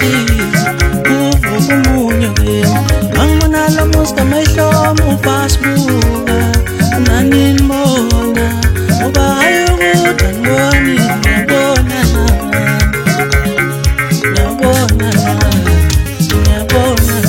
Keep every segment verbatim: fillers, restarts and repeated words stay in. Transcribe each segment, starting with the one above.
usizi uvuka umunye kimi angibona la musika mayihlomo ufasibuka nani nibona ngoba hayo kodwa ngiboni ngiyabona ngiyabona ngiyabona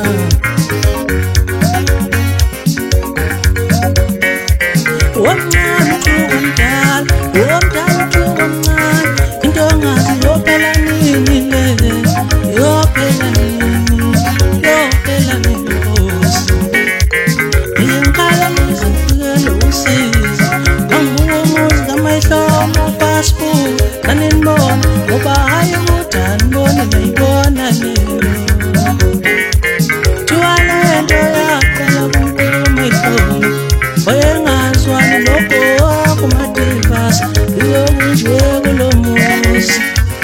wamncane usuku omdala omdala usuku omncane into ongazi yophela nini le yophela nini yophela nini Nkosi ngiyengikhala ngizifikele usizi angibuka umuzi kamayihlomo ufasibuka nani nibona ngoba hayi kodwa nibona nayibona lelo kuthiwa lento yaqala kunkulumo ihlomo wayengazwani lokho wakumadivasi iyokunje kulo muzi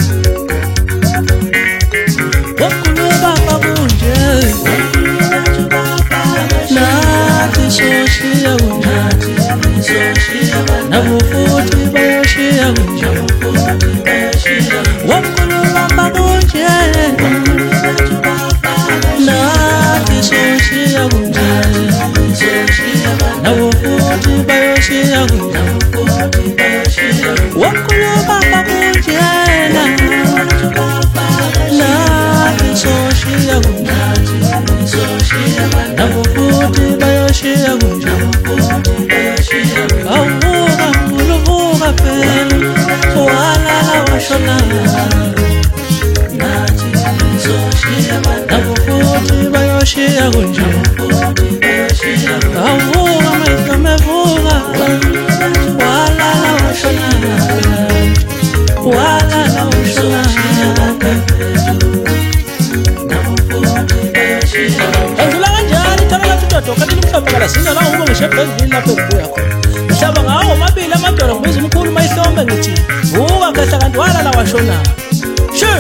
wakhuluma bakunje nathi soshiya kunjani nabo futhi bayoshiya kunjani wakhuluma bakunje nathi soshiya kunjani nabo futhi bayoshiya kunjani wakhuluma bakunjena nathi soshiya kunjani nabo futhi bayoshiya kunjani awuvuka nguluvuka phela walala washona nabo futhi bayoshiya kunjani awuvuka mayihlomo evuka walala washona walala washona Angela kanjani thana lathi dodo kanti mhlophe kala singa la ubo ngisho ebhekini lapho ngibuya khona mhlaba ngawo mabili amadoda ngibiza umkhulu mayihlombe ngithi vuka kahle kanti walala washona sure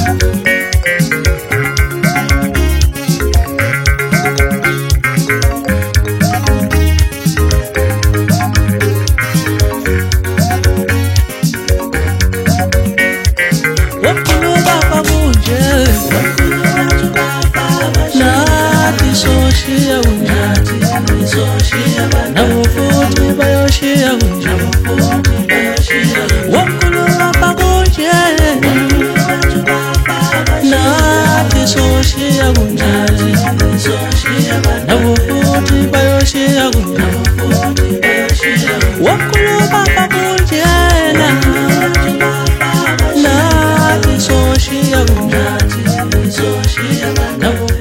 soshiya kunjani nabo futhi bayoshiya kunjani wakhuluma bakunje nathi soshiya kunjani nabo futhi bayoshiya kunjani wakhuluma bakunjena nathi soshiya kunjani nabo